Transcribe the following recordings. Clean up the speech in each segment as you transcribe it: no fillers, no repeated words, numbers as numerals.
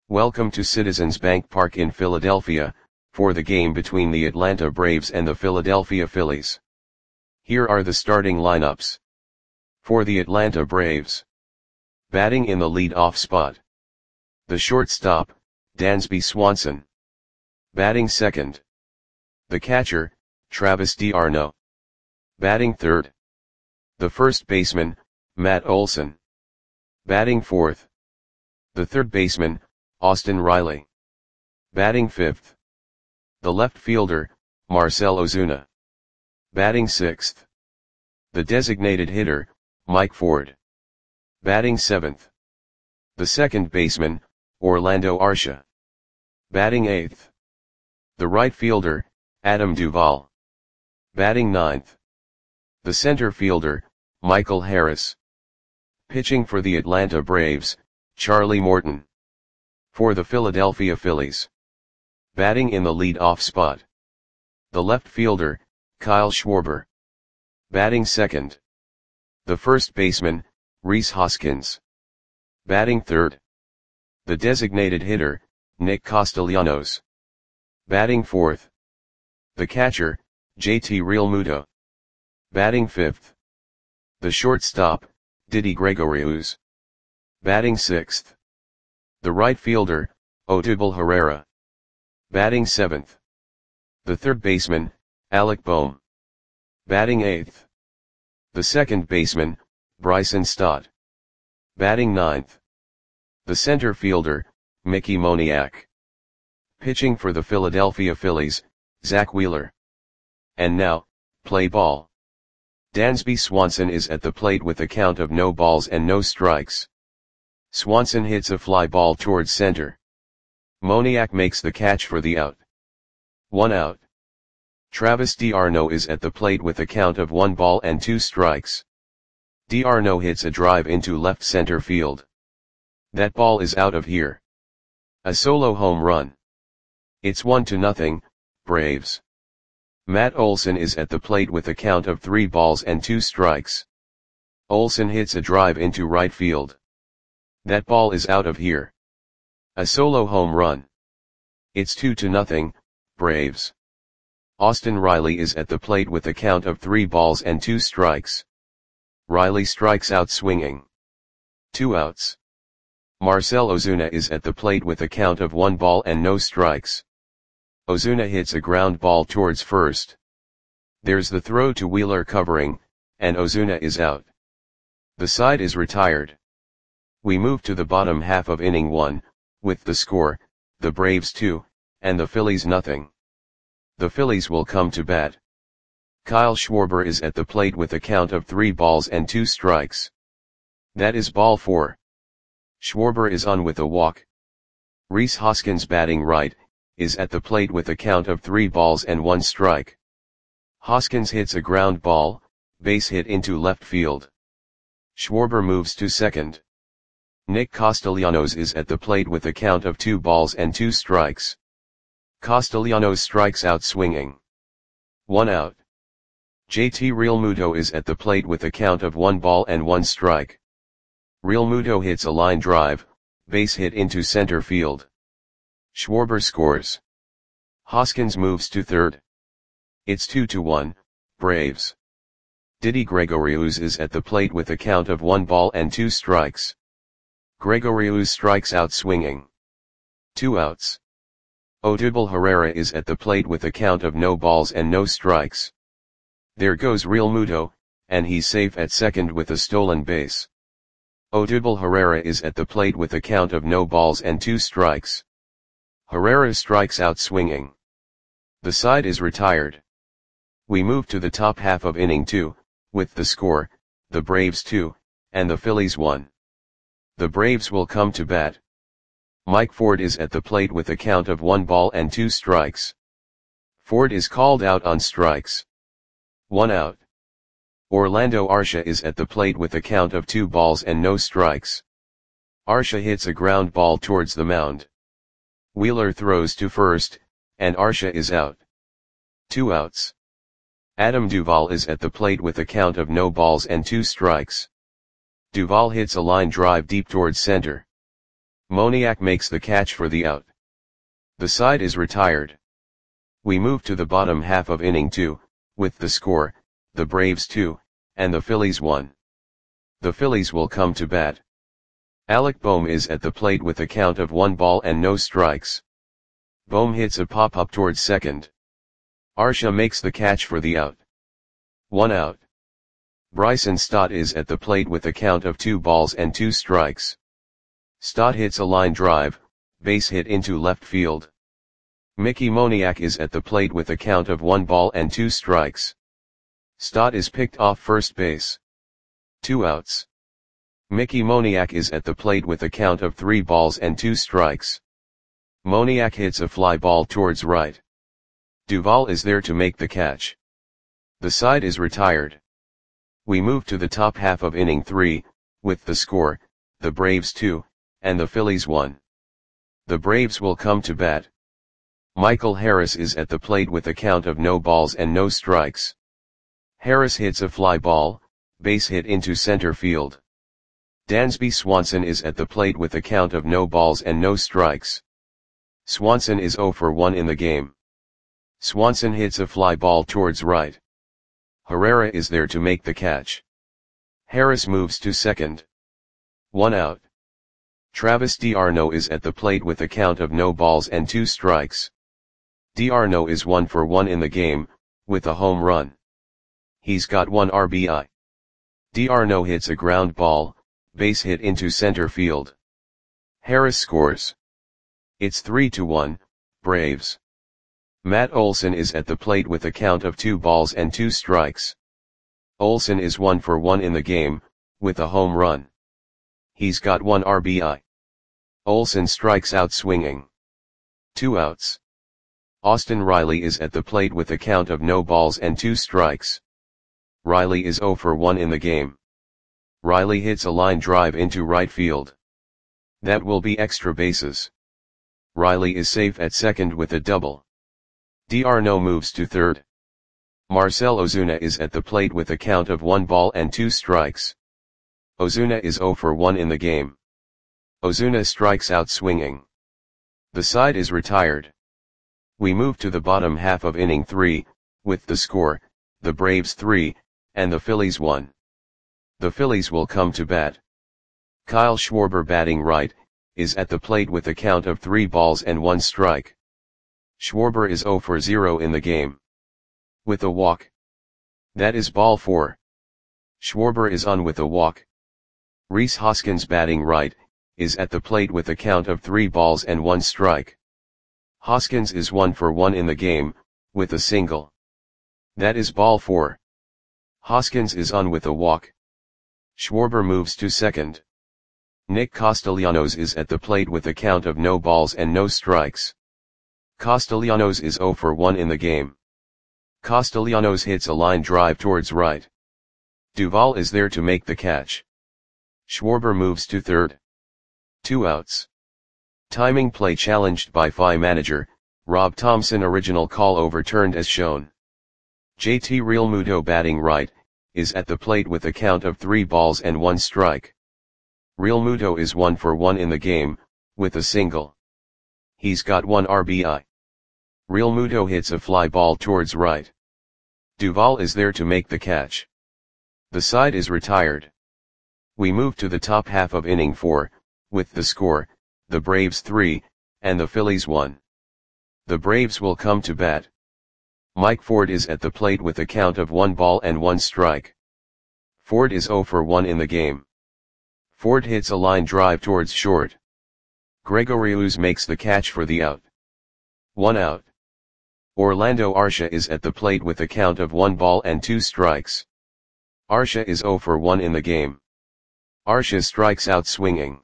Welcome to Citizens Bank Park in Philadelphia, for the game between the Atlanta Braves and the Philadelphia Phillies. Here are the starting lineups. For the Atlanta Braves. Batting in the lead-off spot. The shortstop, Dansby Swanson. Batting second. The catcher, Travis d'Arnaud. Batting third. The first baseman, Matt Olson. Batting fourth. The third baseman, Austin Riley. Batting fifth. The left fielder, Marcell Ozuna. Batting sixth. The designated hitter, Mike Ford. Batting seventh. The second baseman, Orlando Arcia. Batting eighth. The right fielder, Adam Duvall. Batting ninth. The center fielder, Michael Harris. Pitching for the Atlanta Braves, Charlie Morton. For the Philadelphia Phillies. Batting in the lead-off spot. The left fielder, Kyle Schwarber. Batting second. The first baseman, Rhys Hoskins. Batting third. The designated hitter, Nick Castellanos. Batting fourth. The catcher, JT Realmuto. Batting fifth. The shortstop, Didi Gregorius. Batting sixth. The right fielder, Odubel Herrera. Batting seventh. The third baseman, Alec Bohm. Batting eighth. The second baseman, Bryson Stott. Batting ninth. The center fielder, Mickey Moniak. Pitching for the Philadelphia Phillies, Zach Wheeler. And now, play ball. Dansby Swanson is at the plate with a count of no balls and no strikes. Swanson hits a fly ball towards center. Moniak makes the catch for the out. 1 out. Travis d'Arnaud is at the plate with a count of 1 ball and 2 strikes. d'Arnaud hits a drive into left center field. That ball is out of here. A solo home run. It's 1-0, Braves. Matt Olson is at the plate with a count of 3 balls and 2 strikes. Olson hits a drive into right field. That ball is out of here. A solo home run. It's 2-0, Braves. Austin Riley is at the plate with a count of 3 balls and 2 strikes. Riley strikes out swinging. 2 outs. Marcell Ozuna is at the plate with a count of 1 ball and no strikes. Ozuna hits a ground ball towards first. There's the throw to Wheeler covering, and Ozuna is out. The side is retired. We move to the bottom half of inning 1, with the score, the Braves 2, and the Phillies nothing. The Phillies will come to bat. Kyle Schwarber is at the plate with a count of 3 balls and 2 strikes. That is ball 4. Schwarber is on with a walk. Rhys Hoskins, batting right, is at the plate with a count of 3 balls and 1 strike. Hoskins hits a ground ball, base hit into left field. Schwarber moves to second. Nick Castellanos is at the plate with a count of 2 balls and 2 strikes. Castellanos strikes out swinging. 1 out. JT Realmuto is at the plate with a count of 1 ball and 1 strike. Realmuto hits a line drive, base hit into center field. Schwarber scores. Hoskins moves to third. It's 2-1, Braves. Didi Gregorius is at the plate with a count of 1 ball and 2 strikes. Gregorius strikes out swinging. 2 outs. Odubel Herrera is at the plate with a count of no balls and no strikes. There goes Realmuto, and he's safe at second with a stolen base. Odubel Herrera is at the plate with a count of no balls and 2 strikes. Herrera strikes out swinging. The side is retired. We move to the top half of inning 2, with the score, the Braves 2, and the Phillies 1. The Braves will come to bat. Mike Ford is at the plate with a count of 1 ball and 2 strikes. Ford is called out on strikes. 1 out. Orlando Arcia is at the plate with a count of 2 balls and no strikes. Arcia hits a ground ball towards the mound. Wheeler throws to first, and Arcia is out. 2 outs. Adam Duvall is at the plate with a count of no balls and 2 strikes. Duvall hits a line drive deep towards center. Moniak makes the catch for the out. The side is retired. We move to the bottom half of inning 2, with the score, the Braves 2, and the Phillies 1. The Phillies will come to bat. Alec Bohm is at the plate with a count of 1 ball and no strikes. Bohm hits a pop-up towards second. Arcia makes the catch for the out. 1 out. Bryson Stott is at the plate with a count of 2 balls and 2 strikes. Stott hits a line drive, base hit into left field. Mickey Moniak is at the plate with a count of 1 ball and 2 strikes. Stott is picked off first base. 2 outs. Mickey Moniak is at the plate with a count of 3 balls and 2 strikes. Moniak hits a fly ball towards right. Duvall is there to make the catch. The side is retired. We move to the top half of inning 3, with the score, the Braves 2, and the Phillies 1. The Braves will come to bat. Michael Harris is at the plate with a count of no balls and no strikes. Harris hits a fly ball, base hit into center field. Dansby Swanson is at the plate with a count of no balls and no strikes. Swanson is 0 for 1 in the game. Swanson hits a fly ball towards right. Herrera is there to make the catch. Harris moves to second. 1 out. Travis d'Arnaud is at the plate with a count of no balls and 2 strikes. d'Arnaud is 1 for 1 in the game, with a home run. He's got 1 RBI. d'Arnaud hits a ground ball, base hit into center field. Harris scores. It's 3-1, Braves. Matt Olson is at the plate with a count of 2 balls and 2 strikes. Olson is 1 for 1 in the game, with a home run. He's got 1 RBI. Olson strikes out swinging. 2 outs. Austin Riley is at the plate with a count of no balls and 2 strikes. Riley is 0 for 1 in the game. Riley hits a line drive into right field. That will be extra bases. Riley is safe at second with a double. d'Arnaud moves to third. Marcell Ozuna is at the plate with a count of 1 ball and 2 strikes. Ozuna is 0 for 1 in the game. Ozuna strikes out swinging. The side is retired. We move to the bottom half of inning 3, with the score, the Braves 3, and the Phillies 1. The Phillies will come to bat. Kyle Schwarber batting right, is at the plate with a count of 3 balls and 1 strike. Schwarber is 0 for 0 in the game. With a walk. That is ball 4. Schwarber is on with a walk. Rhys Hoskins batting right, is at the plate with a count of 3 balls and 1 strike. Hoskins is 1 for 1 in the game, with a single. That is ball 4. Hoskins is on with a walk. Schwarber moves to second. Nick Castellanos is at the plate with a count of no balls and no strikes. Castellanos is 0 for 1 in the game. Castellanos hits a line drive towards right. Duvall is there to make the catch. Schwarber moves to third. 2 outs. Timing play challenged by FI manager, Rob Thompson. Original call overturned as shown. JT Realmuto batting right, is at the plate with a count of 3 balls and 1 strike. Realmuto is 1 for 1 in the game, with a single. He's got 1 RBI. Realmuto hits a fly ball towards right. Duvall is there to make the catch. The side is retired. We move to the top half of inning 4, with the score, the Braves 3, and the Phillies 1. The Braves will come to bat. Mike Ford is at the plate with a count of 1 ball and 1 strike. Ford is 0 for 1 in the game. Ford hits a line drive towards short. Gregorius makes the catch for the out. 1 out. Orlando Arcia is at the plate with a count of 1 ball and 2 strikes. Arcia is 0 for 1 in the game. Arcia strikes out swinging.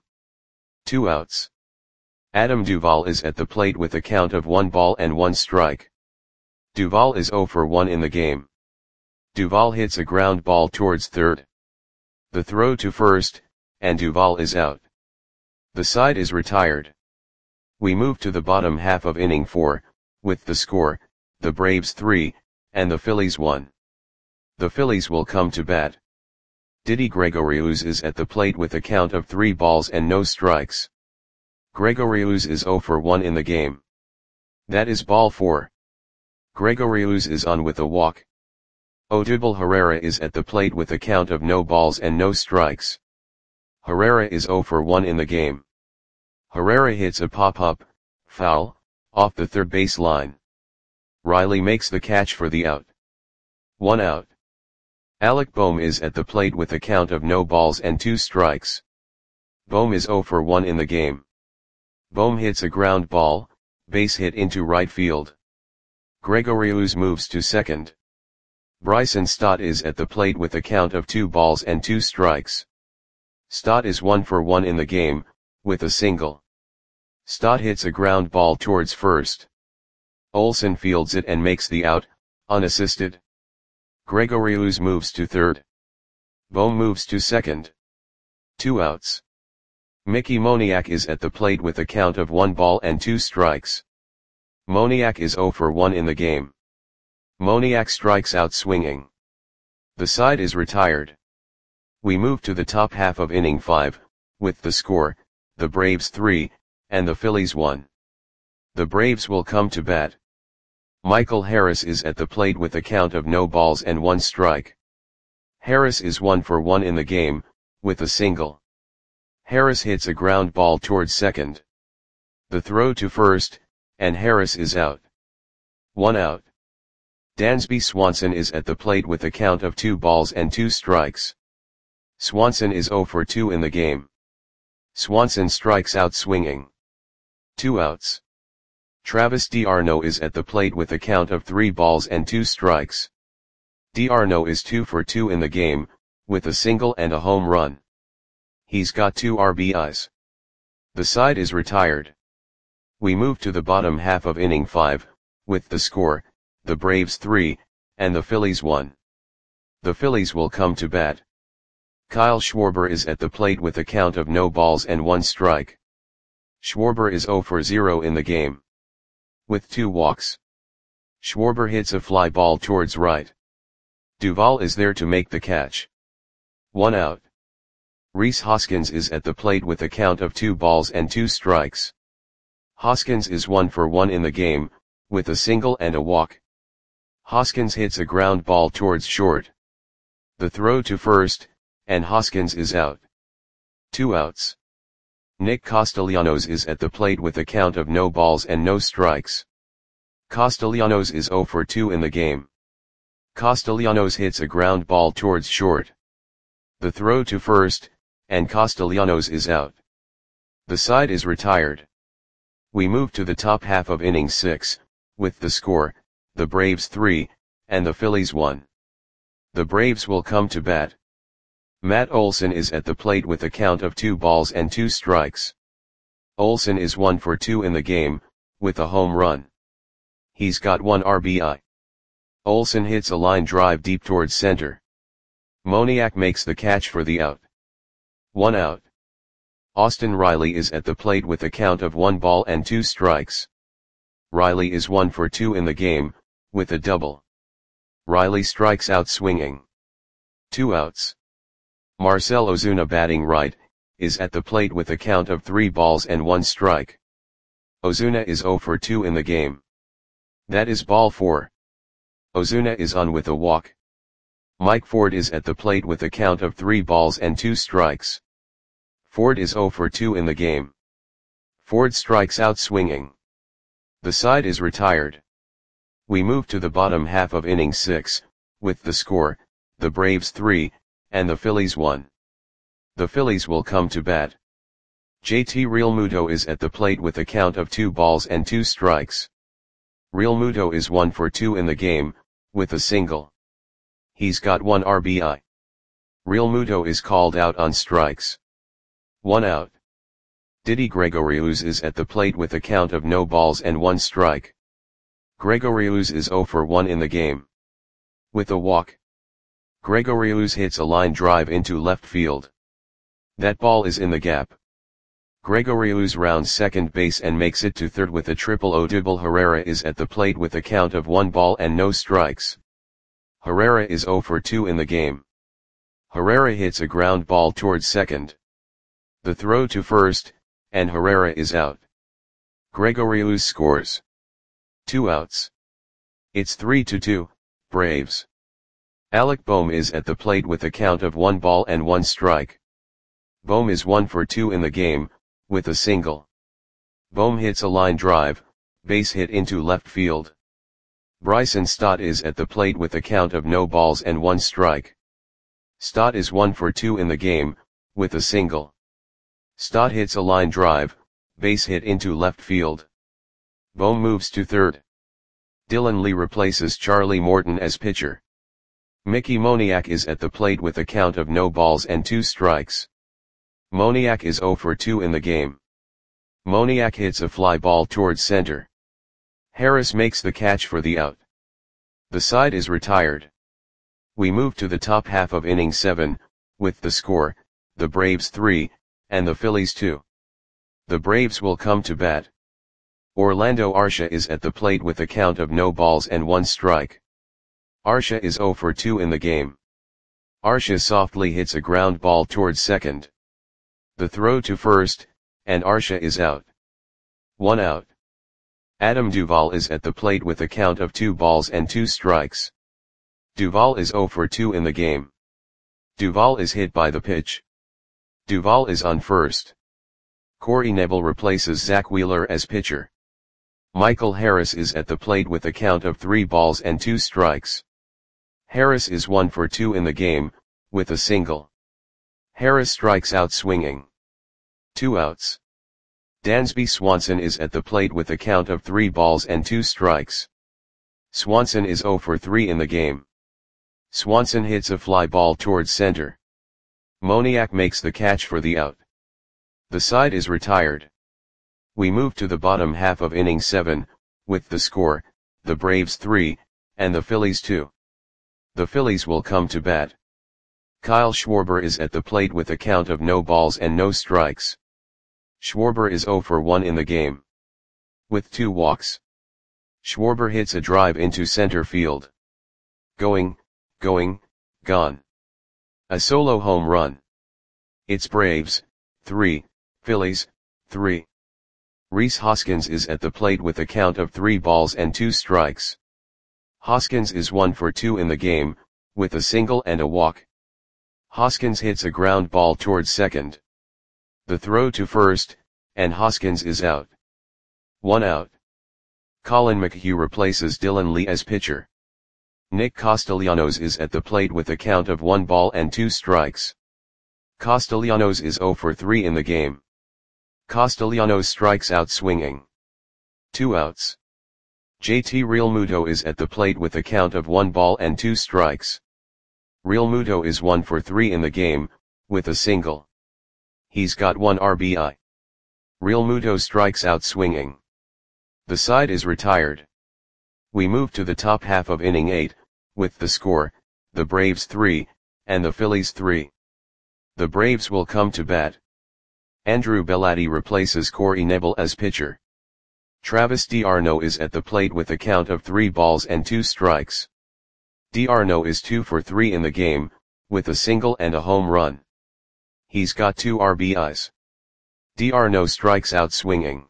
2 outs. Adam Duvall is at the plate with a count of 1 ball and 1 strike. Duvall is 0 for 1 in the game. Duvall hits a ground ball towards third. The throw to first, and Duvall is out. The side is retired. We move to the bottom half of inning 4, with the score, the Braves 3, and the Phillies 1. The Phillies will come to bat. Didi Gregorius is at the plate with a count of 3 balls and no strikes. Gregorius is 0 for 1 in the game. That is ball 4. Gregorius is on with a walk. Odubel Herrera is at the plate with a count of no balls and no strikes. Herrera is 0 for 1 in the game. Herrera hits a pop-up, foul, off the third base line. Riley makes the catch for the out. 1 out. Alec Bohm is at the plate with a count of no balls and 2 strikes. Bohm is 0 for 1 in the game. Bohm hits a ground ball, base hit into right field. Gregorius moves to second. Bryson Stott is at the plate with a count of 2 balls and 2 strikes. Stott is 1 for 1 in the game, with a single. Stott hits a ground ball towards first. Olsen fields it and makes the out, unassisted. Gregorius moves to third. Bohm moves to second. 2 outs. Mickey Moniak is at the plate with a count of 1 ball and 2 strikes. Moniak is 0 for 1 in the game. Moniak strikes out swinging. The side is retired. We move to the top half of inning 5, with the score, the Braves 3, and the Phillies 1. The Braves will come to bat. Michael Harris is at the plate with a count of no balls and 1 strike. Harris is 1 for 1 in the game, with a single. Harris hits a ground ball towards second. The throw to first, and Harris is out. 1 out. Dansby Swanson is at the plate with a count of 2 balls and 2 strikes. Swanson is 0 for 2 in the game. Swanson strikes out swinging. 2 outs. Travis d'Arnaud is at the plate with a count of 3 balls and 2 strikes. d'Arnaud is 2 for 2 in the game, with a single and a home run. He's got 2 RBIs. The side is retired. We move to the bottom half of inning 5, with the score, the Braves 3, and the Phillies 1. The Phillies will come to bat. Kyle Schwarber is at the plate with a count of no balls and 1 strike. Schwarber is 0 for 0 in the game. With 2 walks. Schwarber hits a fly ball towards right. Duvall is there to make the catch. 1 out. Rhys Hoskins is at the plate with a count of 2 balls and 2 strikes. Hoskins is 1 for 1 in the game, with a single and a walk. Hoskins hits a ground ball towards short. The throw to first, and Hoskins is out. 2 outs. Nick Castellanos is at the plate with a count of no balls and no strikes. Castellanos is 0 for 2 in the game. Castellanos hits a ground ball towards short. The throw to first, and Castellanos is out. The side is retired. We move to the top half of inning 6, with the score, the Braves 3, and the Phillies 1. The Braves will come to bat. Matt Olson is at the plate with a count of 2 balls and 2 strikes. Olson is 1 for 2 in the game, with a home run. He's got 1 RBI. Olson hits a line drive deep towards center. Moniak makes the catch for the out. 1 out. Austin Riley is at the plate with a count of 1 ball and 2 strikes. Riley is 1 for 2 in the game, with a double. Riley strikes out swinging. 2 outs. Marcell Ozuna batting right, is at the plate with a count of 3 balls and 1 strike. Ozuna is 0 for 2 in the game. That is ball 4. Ozuna is on with a walk. Mike Ford is at the plate with a count of 3 balls and 2 strikes. Ford is 0 for 2 in the game. Ford strikes out swinging. The side is retired. We move to the bottom half of inning 6, with the score, the Braves 3, and the Phillies 1. The Phillies will come to bat. JT Realmuto is at the plate with a count of 2 balls and 2 strikes. Realmuto is 1 for 2 in the game, with a single. He's got 1 RBI. Realmuto is called out on strikes. 1 out. Didi Gregorius is at the plate with a count of no balls and 1 strike. Gregorius is 0 for 1 in the game. With a walk. Gregorius hits a line drive into left field. That ball is in the gap. Gregorius rounds second base and makes it to third with a triple. Odubel Herrera is at the plate with a count of 1 ball and no strikes. Herrera is 0 for 2 in the game. Herrera hits a ground ball towards second. The throw to first, and Herrera is out. Gregorius scores. 2 outs. It's 3-2, Braves. Alec Bohm is at the plate with a count of 1 ball and 1 strike. Bohm is 1 for 2 in the game, with a single. Bohm hits a line drive, base hit into left field. Bryson Stott is at the plate with a count of no balls and 1 strike. Stott is 1 for 2 in the game, with a single. Stott hits a line drive, base hit into left field. Bohm moves to third. Dylan Lee replaces Charlie Morton as pitcher. Mickey Moniak is at the plate with a count of no balls and 2 strikes. Moniak is 0 for 2 in the game. Moniak hits a fly ball towards center. Harris makes the catch for the out. The side is retired. We move to the top half of inning 7, with the score, the Braves 3, and the Phillies 2. The Braves will come to bat. Orlando Arcia is at the plate with a count of no balls and 1 strike. Arcia is 0 for 2 in the game. Arcia softly hits a ground ball towards second. The throw to first, and Arcia is out. 1 out. Adam Duvall is at the plate with a count of 2 balls and 2 strikes. Duvall is 0 for 2 in the game. Duvall is hit by the pitch. Duvall is on first. Corey Knebel replaces Zach Wheeler as pitcher. Michael Harris is at the plate with a count of 3 balls and 2 strikes. Harris is 1 for 2 in the game, with a single. Harris strikes out swinging. 2 outs. Dansby Swanson is at the plate with a count of 3 balls and 2 strikes. Swanson is 0 for 3 in the game. Swanson hits a fly ball towards center. Moniak makes the catch for the out. The side is retired. We move to the bottom half of inning 7, with the score, the Braves 3, and the Phillies 2. The Phillies will come to bat. Kyle Schwarber is at the plate with a count of no balls and no strikes. Schwarber is 0 for 1 in the game. With 2 walks. Schwarber hits a drive into center field. Going, gone. A solo home run. It's Braves, 3, Phillies, 3. Rhys Hoskins is at the plate with a count of 3 balls and 2 strikes. Hoskins is 1 for 2 in the game, with a single and a walk. Hoskins hits a ground ball towards second. The throw to first, and Hoskins is out. 1 out. Colin McHugh replaces Dylan Lee as pitcher. Nick Castellanos is at the plate with a count of 1 ball and 2 strikes. Castellanos is 0 for 3 in the game. Castellanos strikes out swinging. 2 outs. JT Realmuto is at the plate with a count of 1 ball and 2 strikes. Realmuto is 1 for 3 in the game, with a single. He's got 1 RBI. Realmuto strikes out swinging. The side is retired. We move to the top half of inning 8, with the score, the Braves 3, and the Phillies 3. The Braves will come to bat. Andrew Bellotti replaces Corey Knebel as pitcher. Travis d'Arnaud is at the plate with a count of 3 balls and 2 strikes. d'Arnaud is 2 for 3 in the game, with a single and a home run. He's got 2 RBIs. d'Arnaud strikes out swinging.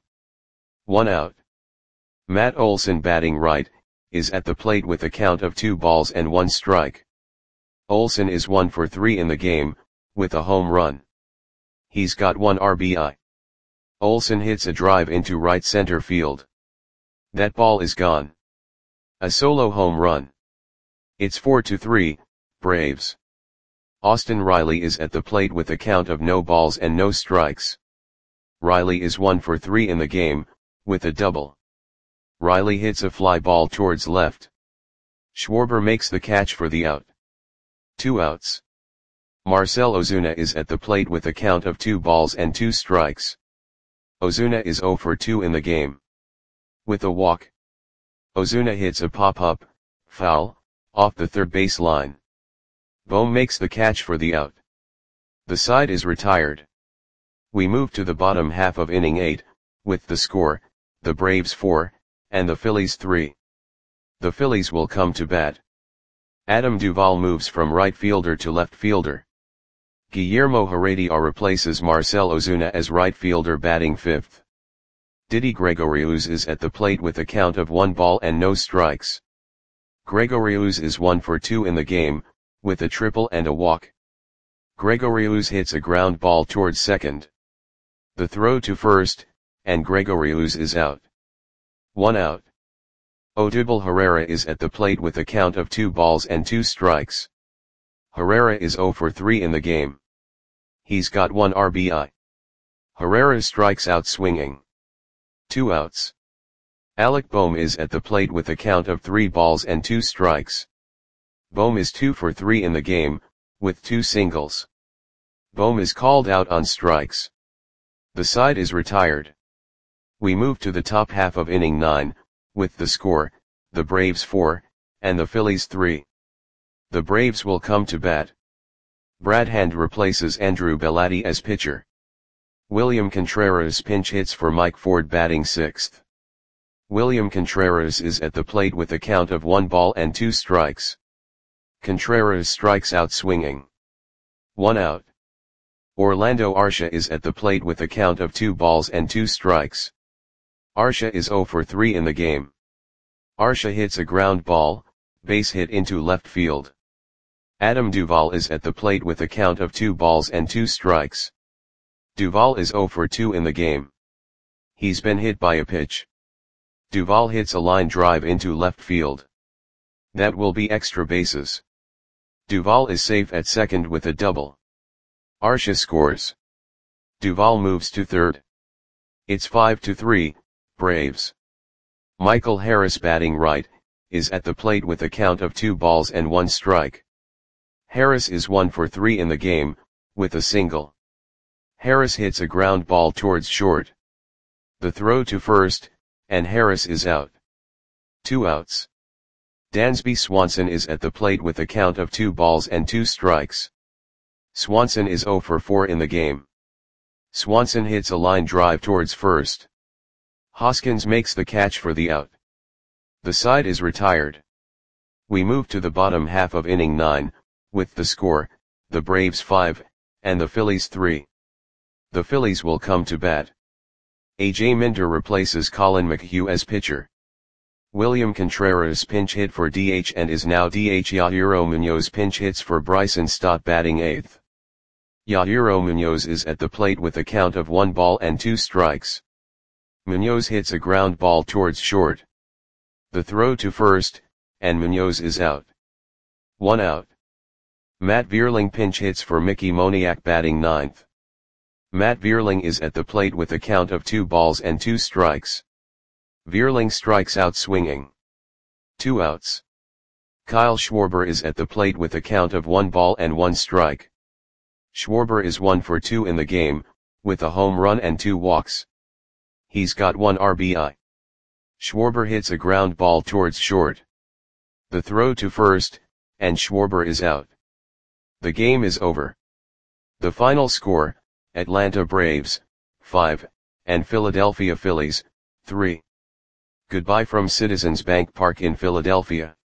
1 out. Matt Olson batting right, is at the plate with a count of 2 balls and 1 strike. Olson is 1 for 3 in the game, with a home run. He's got 1 RBI. Olson hits a drive into right center field. That ball is gone. A solo home run. It's 4-3, Braves. Austin Riley is at the plate with a count of no balls and no strikes. Riley is 1 for 3 in the game, with a double. Riley hits a fly ball towards left. Schwarber makes the catch for the out. 2 outs. Marcell Ozuna is at the plate with a count of 2 balls and 2 strikes. Ozuna is 0 for 2 in the game. With a walk. Ozuna hits a pop-up, foul, off the third base line. Bohm makes the catch for the out. The side is retired. We move to the bottom half of inning 8, with the score, the Braves 4, and the Phillies 3. The Phillies will come to bat. Adam Duvall moves from right fielder to left fielder. Guillermo Heredia replaces Marcel Ozuna as right fielder batting 5th. Didi Gregorius is at the plate with a count of 1 ball and no strikes. Gregorius is 1 for 2 in the game, with a triple and a walk. Gregorius hits a ground ball towards second. The throw to first, and Gregorius is out. 1 out. Odubel Herrera is at the plate with a count of 2 balls and 2 strikes. Herrera is 0 for 3 in the game. He's got 1 RBI. Herrera strikes out swinging. 2 outs. Alec Bohm is at the plate with a count of 3 balls and 2 strikes. Bohm is 2 for 3 in the game, with 2 singles. Bohm is called out on strikes. The side is retired. We move to the top half of inning 9, with the score, the Braves 4, and the Phillies 3. The Braves will come to bat. Brad Hand replaces Andrew Bellotti as pitcher. William Contreras pinch hits for Mike Ford batting 6th. William Contreras is at the plate with a count of 1 ball and 2 strikes. Contreras strikes out swinging. 1 out. Orlando Arcia is at the plate with a count of 2 balls and 2 strikes. Arcia is 0 for 3 in the game. Arcia hits a ground ball, base hit into left field. Adam Duvall is at the plate with a count of 2 balls and 2 strikes. Duvall is 0 for 2 in the game. He's been hit by a pitch. Duvall hits a line drive into left field. That will be extra bases. Duvall is safe at second with a double. Arcia scores. Duvall moves to third. It's 5-3, Braves. Michael Harris batting right, is at the plate with a count of 2 balls and 1 strike. Harris is 1 for 3 in the game, with a single. Harris hits a ground ball towards short. The throw to first, and Harris is out. 2 outs. Dansby Swanson is at the plate with a count of 2 balls and 2 strikes. Swanson is 0 for 4 in the game. Swanson hits a line drive towards first. Hoskins makes the catch for the out. The side is retired. We move to the bottom half of inning 9, with the score, the Braves 5, and the Phillies 3. The Phillies will come to bat. A.J. Minter replaces Colin McHugh as pitcher. William Contreras pinch hit for DH and is now DH. Yairo Munoz pinch hits for Bryson Stott batting 8th. Yairo Munoz is at the plate with a count of 1 ball and 2 strikes. Munoz hits a ground ball towards short. The throw to first, and Munoz is out. 1 out. Matt Vierling pinch hits for Mickey Moniak batting 9th. Matt Vierling is at the plate with a count of 2 balls and 2 strikes. Vierling strikes out swinging. 2 outs. Kyle Schwarber is at the plate with a count of 1 ball and 1 strike. Schwarber is 1 for 2 in the game, with a home run and 2 walks. He's got 1 RBI. Schwarber hits a ground ball towards short. The throw to first, and Schwarber is out. The game is over. The final score, Atlanta Braves, 5, and Philadelphia Phillies, 3. Goodbye from Citizens Bank Park in Philadelphia.